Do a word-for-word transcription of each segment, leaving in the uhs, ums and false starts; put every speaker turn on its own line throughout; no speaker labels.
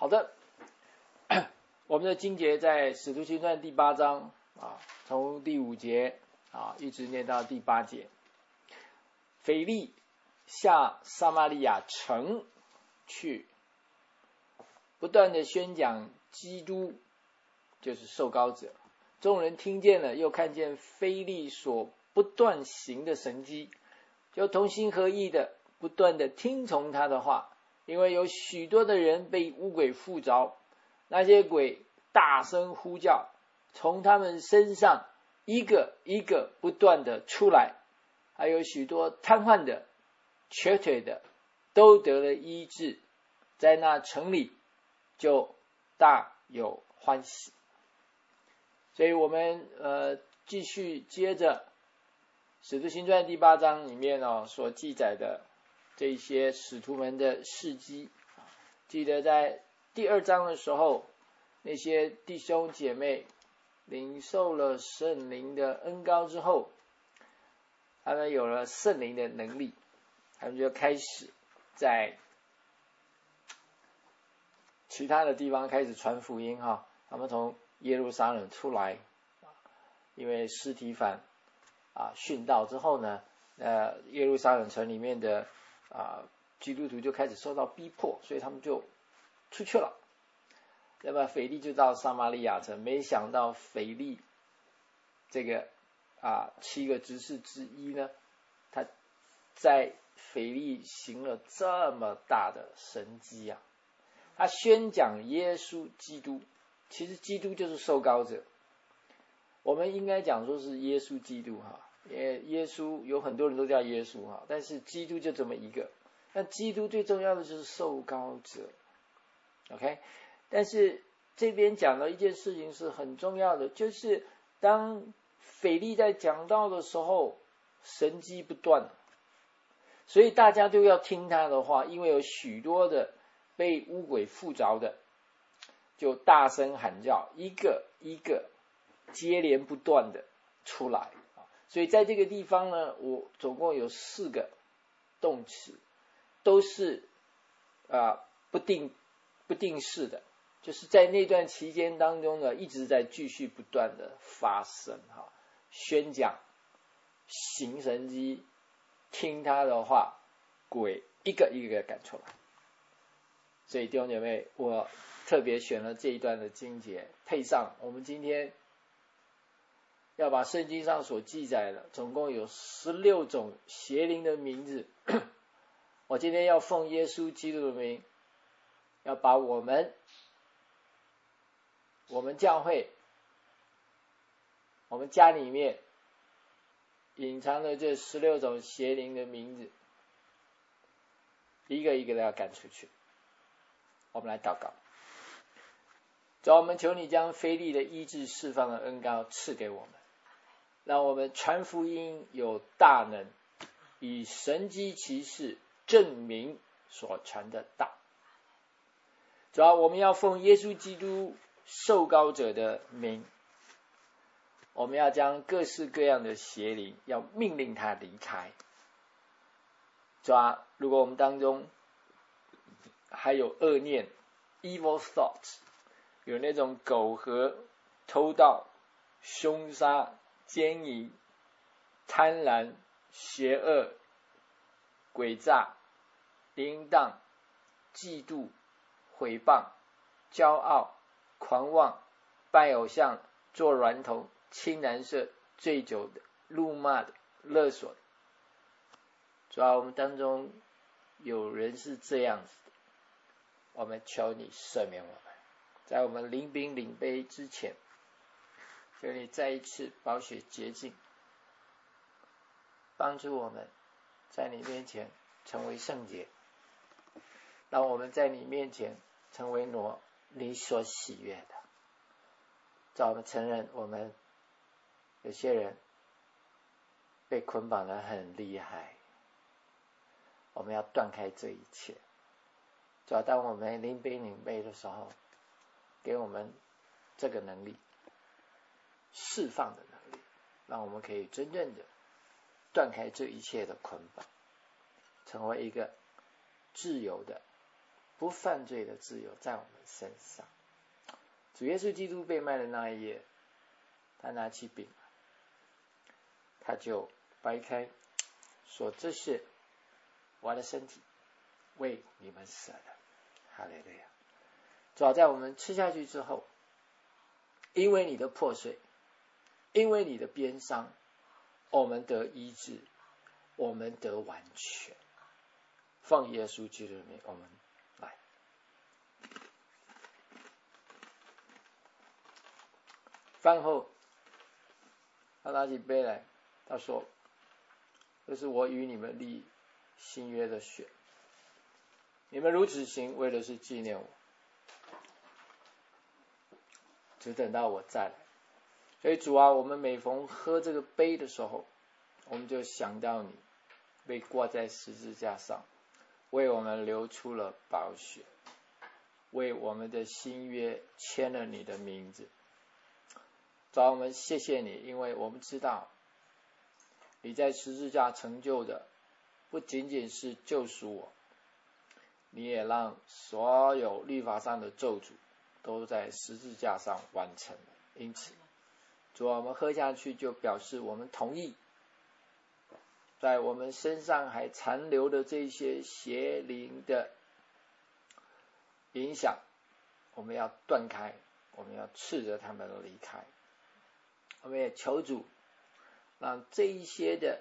好的，我们的经节在使徒行传第八章啊，从第五节啊一直念到第八节。腓利下撒玛利亚城去，不断的宣讲基督，就是受膏者。众人听见了，又看见腓利所不断行的神迹，就同心合意的不断的听从他的话，因为有许多的人被污鬼附着，那些鬼大声呼叫，从他们身上一个一个不断的出来，还有许多瘫痪的、瘸腿的都得了医治，在那城里就大有欢喜。所以我们呃继续接着使徒行传第八章里面哦所记载的这些使徒们的事迹。记得在第二章的时候，那些弟兄姐妹领受了圣灵的恩膏之后，他们有了圣灵的能力，他们就开始在其他的地方开始传福音哈。他们从耶路撒冷出来，因为司提反啊殉道之后呢，呃耶路撒冷城里面的啊基督徒就开始受到逼迫，所以他们就出去了。那么腓利就到撒玛利亚城，没想到腓利这个啊七个执事之一呢，他在腓利行了这么大的神迹啊！他宣讲耶稣基督，其实基督就是受膏者，我们应该讲说是耶稣基督哈。耶耶稣有很多人都叫耶稣哈，但是基督就这么一个。那基督最重要的就是受膏者 ，OK？ 但是这边讲了一件事情是很重要的，就是当腓利在讲道的时候，神迹不断，所以大家都要听他的话，因为有许多的被污鬼附着的，就大声喊叫，一个一个接连不断的出来。所以在这个地方呢，我总共有四个动词，都是啊不定不定式的，就是在那段期间当中呢，一直在继续不断的发生哈，宣讲、行神迹、听他的话，鬼一个一个赶出来。所以弟兄姐妹，我特别选了这一段的经节，配上我们今天要把圣经上所记载的总共有十六种邪灵的名字，我今天要奉耶稣基督的名，要把我们我们教会我们家里面隐藏的这十六种邪灵的名字一个一个的要赶出去。我们来祷告。主，我们求你将腓利的医治释放的恩膏赐给我们，让我们传福音有大能，以神迹奇事证明所传的道。主要我们要奉耶稣基督受膏者的名，我们要将各式各样的邪灵要命令他离开。主啊，如果我们当中还有恶念 evil thoughts， 有那种苟合、偷盗、凶杀、奸淫、贪婪、邪恶、诡诈、淫荡、嫉妒、毁谤、骄傲、狂妄、拜偶像、做娈童、亲男色、醉酒的、辱骂的、勒索的，主要我们当中有人是这样子的，我们求你赦免我们，在我们临饼领杯之前，求你再一次宝血洁净，帮助我们在你面前成为圣洁，让我们在你面前成为挪你所喜悦的。让我们承认我们有些人被捆绑得很厉害，我们要断开这一切。主要当我们临杯领杯的时候，给我们这个能力，释放的能力，让我们可以真正的断开这一切的捆绑，成为一个自由的不犯罪的自由在我们身上。主耶稣基督被卖的那一夜，他拿起饼，他就掰开，说这是我的身体，为你们舍的。哈利路亚！主要在我们吃下去之后，因为你的破碎，因为你的鞭伤，我们得医治，我们得完全。奉耶稣基督的名，我们来。饭后，他拿起杯来，他说：“这是我与你们立新约的血，你们如此行，为的是纪念我。只等到我再来。”所以主啊，我们每逢喝这个杯的时候，我们就想到你被挂在十字架上，为我们流出了宝血，为我们的新约签了你的名字。主啊，我们谢谢你，因为我们知道你在十字架成就的不仅仅是救赎我，你也让所有律法上的咒诅都在十字架上完成了。因此主啊，我们喝下去就表示我们同意，在我们身上还残留的这些邪灵的影响，我们要断开，我们要斥责他们离开。我们也求主让这一些的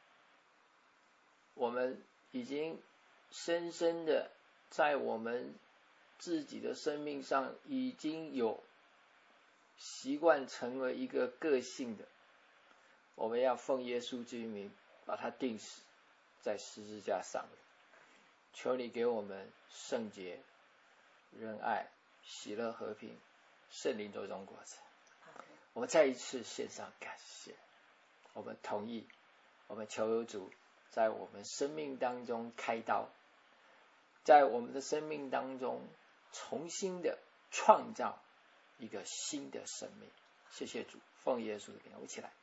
我们已经深深的在我们自己的生命上已经有习惯成为一个个性的，我们要奉耶稣之名把它钉死在十字架上。求你给我们圣洁、仁爱、喜乐、和平、圣灵多种果子。我们再一次献上感谢，我们同意，我们求主在我们生命当中开刀，在我们的生命当中重新的创造一个新的生命。谢谢主，奉耶稣的名，我们一起来。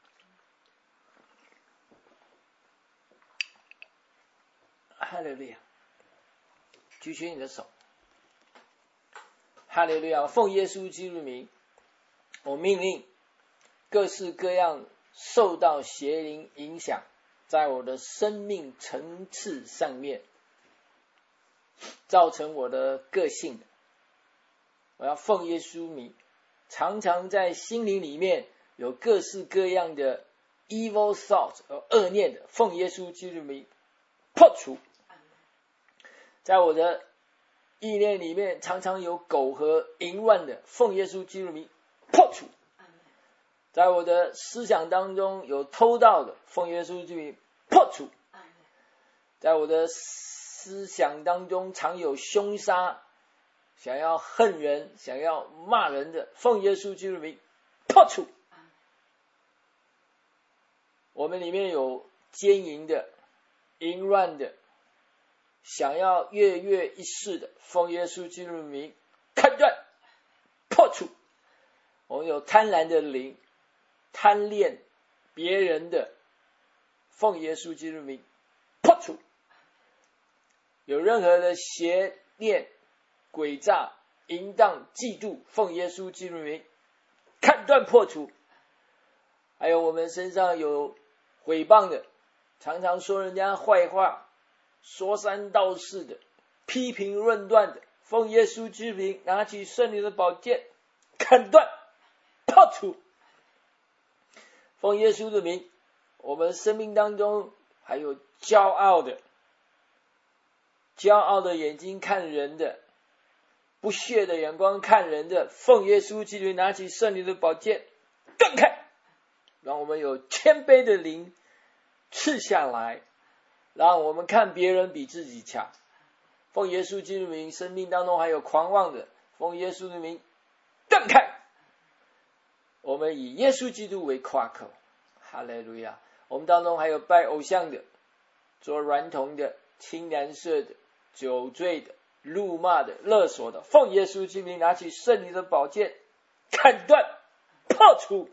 哈利路亚！举起你的手。哈利路亚！奉耶稣基督的名，我命令各式各样受到邪灵影响，在我的生命层次上面造成我的个性的，我要奉耶稣名，常常在心灵里面有各式各样的 evil thought 恶念的，奉耶稣基督名破除。在我的意念里面常常有苟合淫乱的，奉耶稣基督名破除。在我的思想当中有偷盗的，奉耶稣之名破除。在我的思想当中常有凶杀，想要恨人，想要骂人的，奉耶稣基督名破除。我们里面有奸淫的、淫乱的，想要跃跃一世的，奉耶稣基督名砍断破除。我们有贪婪的灵，贪恋别人的，奉耶稣基督名破除。有任何的邪念、诡诈、淫荡、嫉妒，奉耶稣基督名砍断破除。还有我们身上有毁谤的，常常说人家坏话，说三道四的，批评论断的，奉耶稣之名拿起圣灵的宝剑砍断破除。奉耶稣的名，我们生命当中还有骄傲的，骄傲的眼睛看人的，不屑的眼光看人的，奉耶稣基督拿起圣灵的宝剑断开，让我们有谦卑的灵赐下来，让我们看别人比自己强。奉耶稣基督名，生命当中还有狂妄的，奉耶稣的名断开。我们以耶稣基督为夸口，哈利路亚！我们当中还有拜偶像的，做娈童的，青蓝色的，酒醉的，辱骂的，勒索的，奉耶稣之名拿起圣灵的宝剑砍断破除。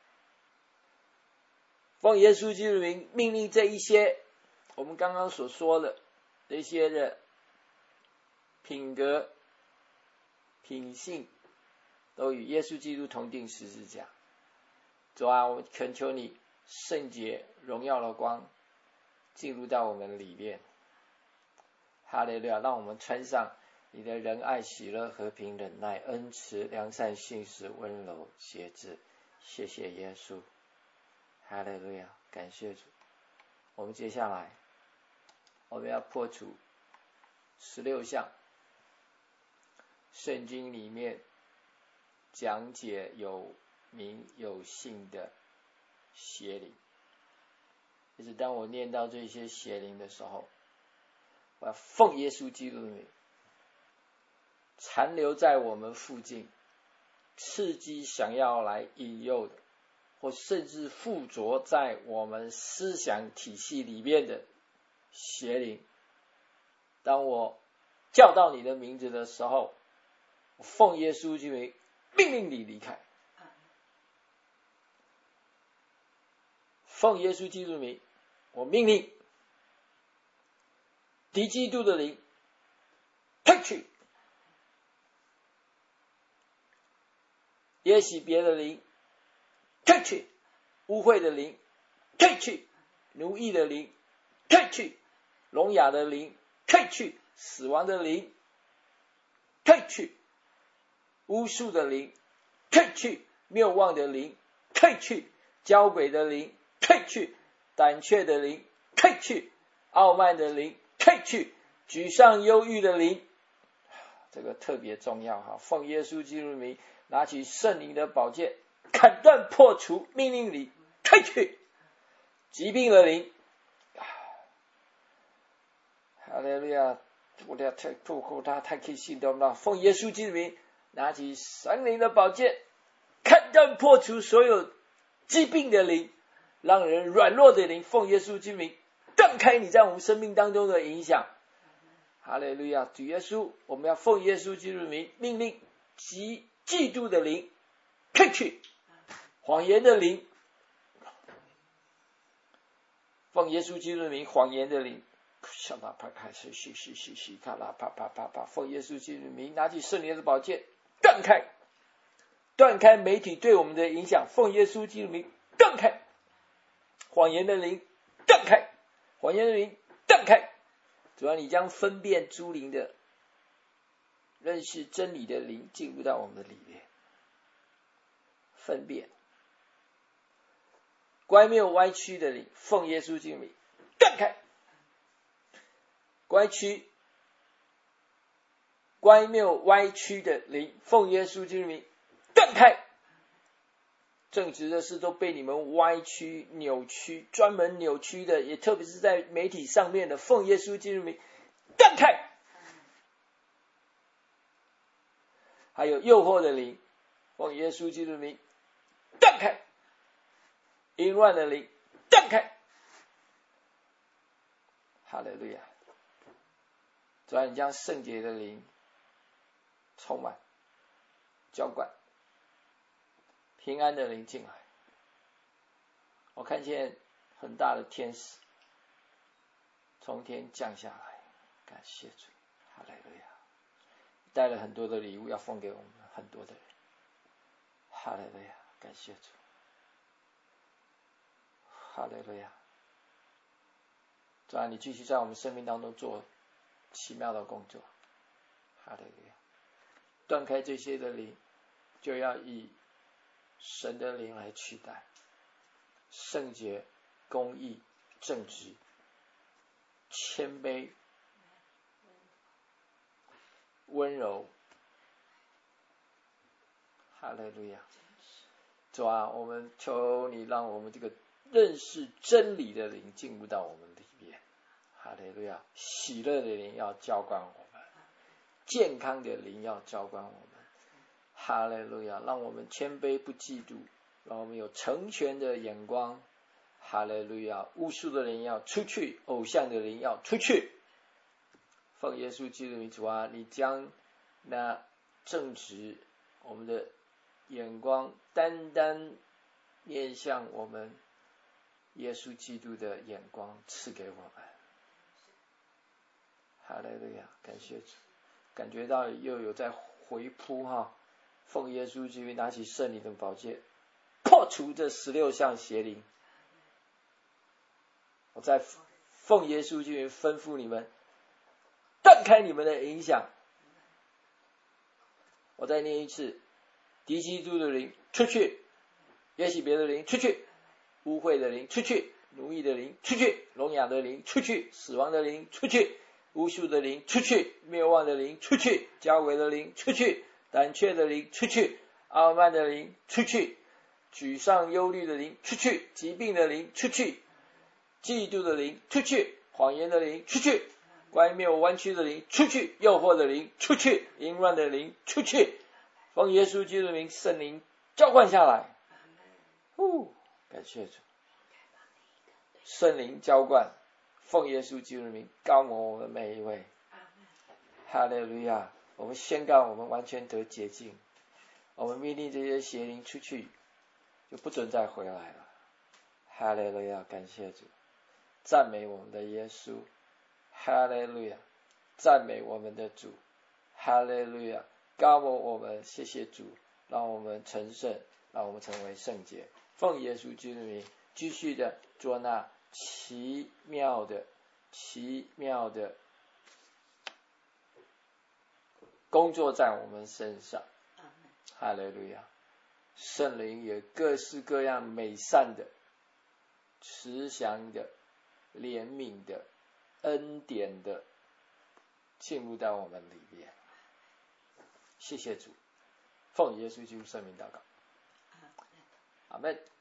奉耶稣基督名命令这一些我们刚刚所说的这些的品格、品性，都与耶稣基督同定十字架。主啊，我们恳求你圣洁荣耀的光进入到我们里面。哈利路亚！让我们穿上你的仁爱、喜乐、和平、忍耐、恩慈、良善、信实、温柔、节制。谢谢耶稣。哈利路亚！感谢主。我们接下来我们要破除十六项圣经里面讲解有名有姓的邪灵。就是当我念到这些邪灵的时候，我要奉耶稣基督的名，残留在我们附近，刺激想要来引诱的，或甚至附着在我们思想体系里面的邪灵，当我叫到你的名字的时候，我奉耶稣基督的名命令你离开。奉耶稣基督的名，我命令敌基督的灵退去，耶洗别的灵退去，污秽的灵退去，奴役的灵退去，聋哑的灵退去，死亡的灵退去，巫术的灵退去，谬妄的灵退去，交鬼的灵退去，胆怯的灵退去，傲慢的灵退去，沮丧忧郁的灵，这个特别重要哈！奉耶稣基督的名，拿起圣灵的宝剑，砍断破除，命令你退去。疾病的灵，哈利路亚！我的太破口，他太开心的了。奉耶稣基督的名，拿起圣灵的宝剑，砍断破除所有疾病的灵，让人软弱的灵，奉耶稣基督名断开你在我们生命当中的影响。哈利路亚！主耶稣，我们要奉耶稣基督名命令及嫉妒的灵退去，谎言的灵，奉耶稣基督名，谎言的灵，啪啪啪开始嘘嘘嘘嘘，咔啦啪啪啪啪，奉耶稣基督名，拿起圣灵的宝剑，断开，断开媒体对我们的影响，奉耶稣基督名断开，谎言的灵断开，谎言的灵断开。主要你将分辨诸灵的认识真理的灵进入到我们的里面，分辨乖谬歪曲的灵，奉耶稣基督名断开，歪曲乖谬歪曲的灵，奉耶稣基督名断开。正直的事都被你们歪曲扭曲，专门扭曲的，也特别是在媒体上面的，奉耶稣基督名断开。还有诱惑的灵，奉耶稣基督名断开。淫乱的灵断开。哈利路亚！主要你将圣洁的灵充满浇灌，平安的灵进来。我看见很大的天使从天降下来，感谢主，哈利路亚！带了很多的礼物要奉给我们很多的人，哈利路亚！感谢主，哈利路亚！主啊，你继续在我们生命当中做奇妙的工作，哈利路亚！断开这些的灵，就要以神的灵来取代，圣洁、公义、正直、谦卑、温柔，哈利路亚！主啊，我们求你让我们这个认识真理的灵进入到我们里面，哈利路亚！喜乐的灵要浇灌我们，健康的灵要浇灌我们，哈利路亚！让我们谦卑不嫉妒，让我们有成全的眼光，哈利路亚！巫术的人要出去，偶像的人要出去。奉耶稣基督的主啊，你将那正直我们的眼光单单面向我们耶稣基督的眼光赐给我们，哈利路亚！感谢主， 感觉到又有在回扑哈，奉耶稣基督拿起圣灵的宝剑，破除这十六项邪灵。我在奉耶稣基督吩咐你们，断开你们的影响。我再念一次，敌基督的灵出去，耶洗别的灵出去，污秽的灵出去，奴役的灵出去，聋哑的灵出去，死亡的灵出去，巫术的灵出去，灭亡的灵出去，骄伪的灵出去，胆怯的灵出去，傲慢的灵出去，沮丧忧虑的灵出去，疾病的灵出去，嫉妒的灵出去，谎言的灵出去，乖谬弯曲的灵出去，诱惑的灵出去，淫乱的灵出去，奉耶稣基督的名，圣灵浇灌下来。呼，感谢主，圣灵浇灌，奉耶稣基督的名膏抹我们每一位。哈利路亚！我们宣告，我们完全得洁净，我们命令这些邪灵出去，就不准再回来了。哈利路亚！感谢主，赞美我们的耶稣。哈利路亚！赞美我们的主。哈利路亚！膏抹我们，谢谢主，让我们成圣，让我们成为圣洁。奉耶稣基督的名，继续的做那奇妙的、奇妙的工作在我们身上。哈利路亚！圣灵也各式各样美善的、慈祥的、怜悯的、恩典的进入到我们里面。谢谢主，奉耶稣基督圣名祷告，阿们。